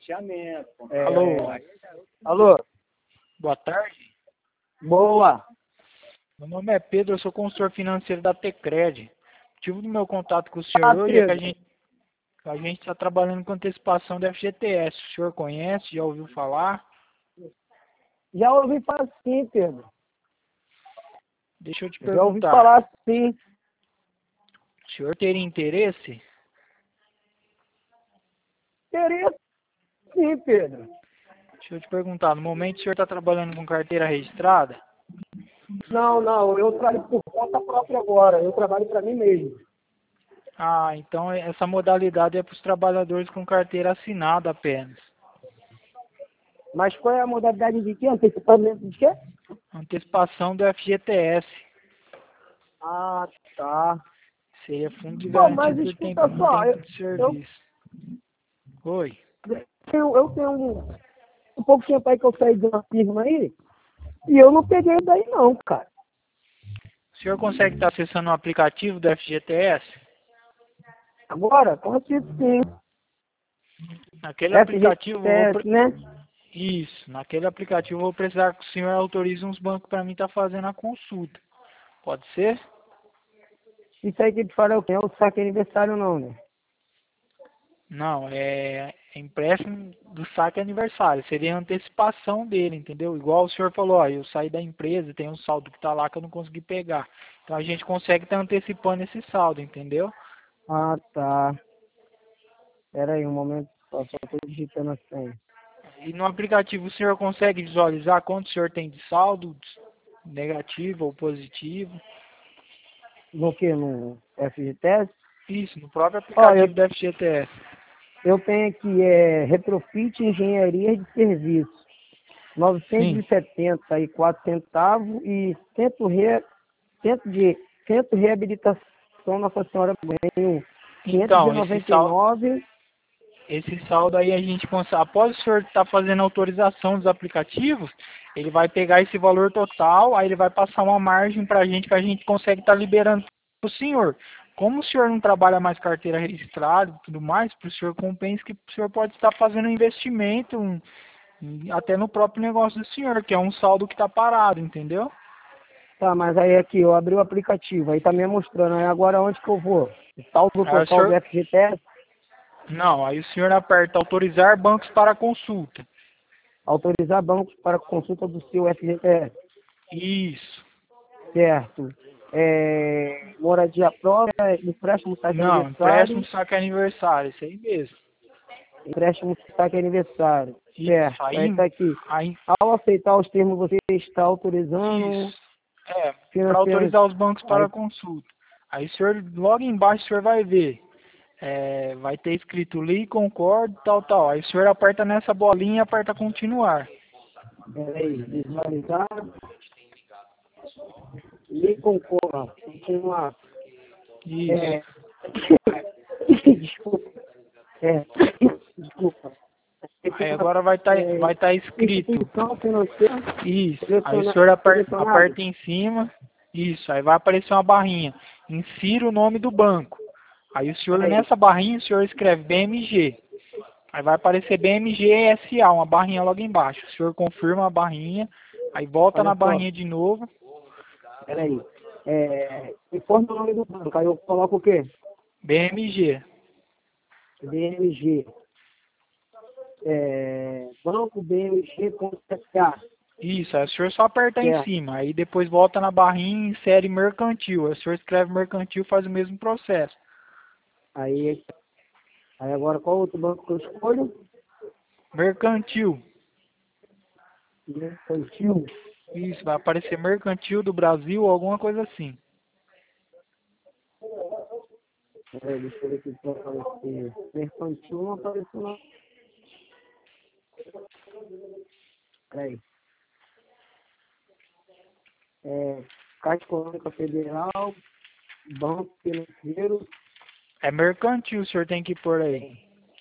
Alô, Alô, boa tarde. boa. Meu nome é Pedro, eu sou consultor financeiro da Tecred. O motivo do meu contato com o senhor Ah, hoje é que Pedro, a gente está trabalhando com antecipação do FGTS. O senhor conhece, já ouviu falar? já ouvi falar sim, Pedro. Deixa eu te Já ouvi perguntar, falar sim. o senhor teria interesse? Teria sim, Pedro. Deixa eu te perguntar, no momento o senhor está trabalhando com carteira registrada? Não, eu trabalho por conta própria agora. Eu trabalho para mim mesmo. Ah, então essa modalidade é para os trabalhadores com carteira assinada apenas. Mas qual é a modalidade de quê? Antecipamento de quê? Antecipação do FGTS. Ah, tá. Seria fundo de Pô, mas garantia por escuta tempo, só, tempo de eu, serviço. Oi. eu tenho um pouco de tempo aí que eu saí de uma firma aí e eu não peguei daí não, cara. O senhor consegue estar acessando o aplicativo do FGTS? Agora, consigo sim. Naquele aplicativo, FGTS, né? Isso, naquele aplicativo eu vou precisar que o senhor autorize uns bancos para mim estar fazendo a consulta. Pode ser? Isso aí que te falei, é o saque aniversário não, né? Não, é empréstimo do saque aniversário. Seria a antecipação dele, entendeu? Igual o senhor falou, ó, eu saí da empresa, tem um saldo que está lá que eu não consegui pegar. Então a gente consegue estar antecipando esse saldo, entendeu? Ah, tá. Pera aí um momento, só tô digitando a senha. E no aplicativo o senhor consegue visualizar quanto o senhor tem de saldo, negativo ou positivo? No que? No FGTS? Isso, no próprio Ó, aplicativo da FGTS. eu tenho aqui, Retrofit Engenharia de Serviço. Sim. 974 centavos e centro de reabilitação Nossa Senhora Ganho Então, 599. esse saldo aí a gente consegue. Após o senhor estar fazendo a autorização dos aplicativos, ele vai pegar esse valor total, aí ele vai passar uma margem para a gente que a gente consegue estar liberando para o senhor. Como o senhor não trabalha mais carteira registrada e tudo mais, para o senhor compensa que o senhor pode estar fazendo um investimento até no próprio negócio do senhor, que é um saldo que está parado, entendeu? Tá, mas aí aqui, eu abri o aplicativo, aí tá me mostrando. Aí agora onde que eu vou? O saldo Aí o total do senhor. FGTS, Não, aí o senhor aperta autorizar bancos para consulta. autorizar bancos para consulta do seu FGTS. Isso. Certo. Moradia própria, empréstimo saque Não, empréstimo aniversário, saque aniversário, isso aí mesmo. empréstimo saque aniversário. Isso, Certo. Aí tá aqui. aí Ao aceitar os termos, você está autorizando isso. É, para financiamento. autorizar os bancos para Aí, consulta. Aí o senhor, logo embaixo o senhor vai ver. Vai ter escrito li, concordo, tal, tal. Aí o senhor aperta nessa bolinha e aperta continuar. peraí, visualizar e concorda. Continuar. Isso. É, desculpa. É, desculpa. Aí agora vai tá escrito. Instituição financeira Isso. Aí o senhor selecionada. aperta em cima. Isso. Aí vai aparecer uma barrinha. Insira o nome do banco. Aí o senhor, Peraí, nessa barrinha, o senhor escreve BMG. Aí vai aparecer BMG SA, uma barrinha logo embaixo. O senhor confirma a barrinha. Aí volta na olha só. barrinha de novo. Peraí. Informe o nome do banco. Aí eu coloco o quê? BMG. BMG. Banco BMG.sa. Isso. Aí o senhor só aperta em Certo. cima. Aí depois volta na barrinha e insere mercantil. Aí o senhor escreve mercantil, faz o mesmo processo. Aí, aí agora qual outro banco que eu escolho? Mercantil. Mercantil. Isso, vai aparecer mercantil do Brasil ou alguma coisa assim. Peraí, deixa eu ver aqui se vai aparecer. Mercantil não apareceu não. Peraí. Caixa Econômica Federal, Banco Financeiro, É mercantil, o senhor tem que pôr aí.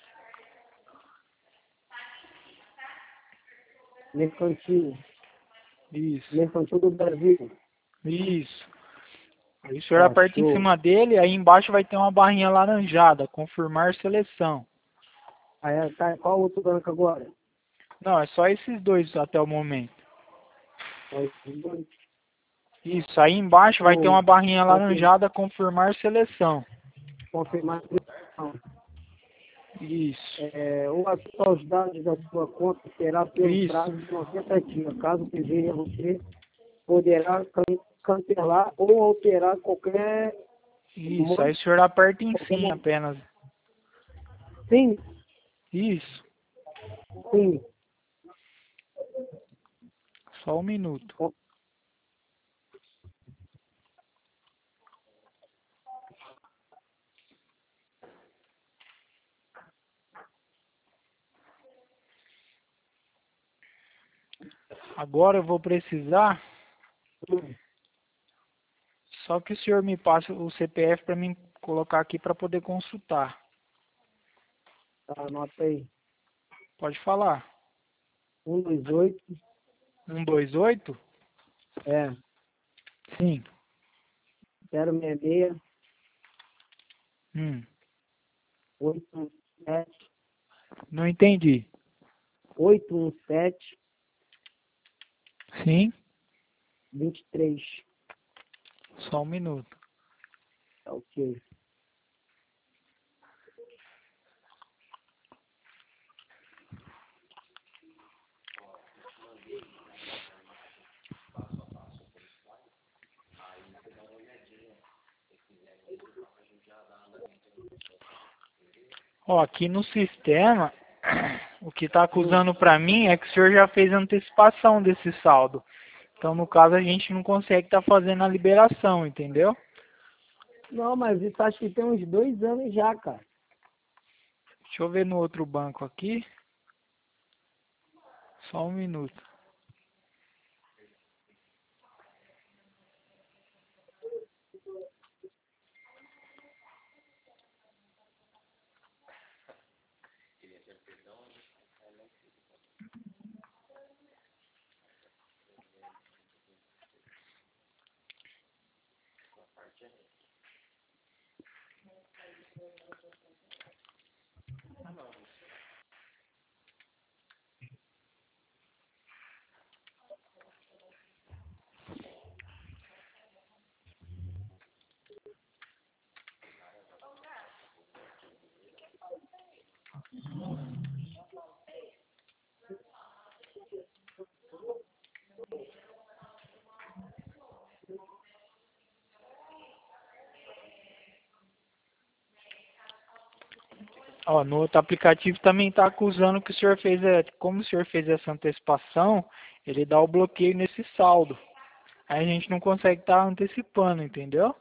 Mercantil, Isso, Mercantil do Brasil. isso. Aí o senhor Tá, aperta em show. cima dele, aí embaixo vai ter uma barrinha laranjada, confirmar seleção. Aí tá, qual outro banco agora? Não, é só esses dois até o momento. Só esses dois. Isso, aí embaixo vai ter Ou uma barrinha confirmar, laranjada, confirmar seleção. confirmar a inscrição. Isso, O acesso aos dados da sua conta será pelo isso, prazo de 90 dias. Caso deseje, você poderá cancelar ou alterar isso. Aí o senhor aperta em qualquer sim momento. apenas. Sim, Isso, sim. só um minuto. Agora eu vou precisar, só que o senhor me passe o CPF para mim colocar aqui para poder consultar. Tá, anota aí. Pode falar. 128, 128? é, Sim. 066, Hum, 817, não entendi. 817, Sim, 23. só um minuto. Tá ok. Ó, aqui no sistema, o que está acusando para mim é que o senhor já fez antecipação desse saldo. Então, no caso, a gente não consegue estar fazendo a liberação, entendeu? Não, mas isso acho que tem uns 2 anos já, cara. Deixa eu ver no outro banco aqui. Só um minuto. Ó, no outro aplicativo também está acusando que o senhor fez, como o senhor fez essa antecipação, ele dá o bloqueio nesse saldo. Aí a gente não consegue estar antecipando, entendeu?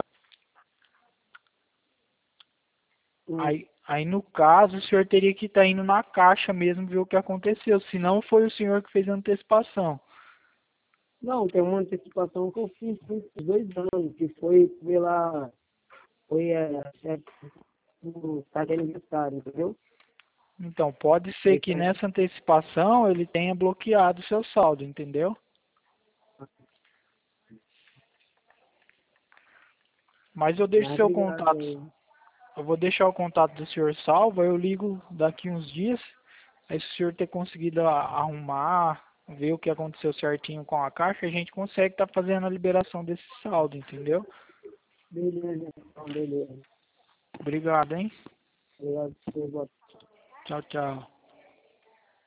Hum. Aí no caso, o senhor teria que estar indo na caixa mesmo ver o que aconteceu. Se não, foi o senhor que fez a antecipação. Não, tem uma antecipação que eu fiz por esses 2 anos, que foi pela. Foi no tá de aniversário, entendeu? Então, pode ser que Então, nessa antecipação ele tenha bloqueado o seu saldo, entendeu? Mas eu deixo mas seu obrigado contato. aí. Eu vou deixar o contato do senhor salvo, aí eu ligo daqui uns dias. Aí se o senhor ter conseguido arrumar, ver o que aconteceu certinho com a caixa, a gente consegue estar fazendo a liberação desse saldo, entendeu? Beleza, então, beleza. Obrigado, hein? Obrigado por ter Tchau, tchau.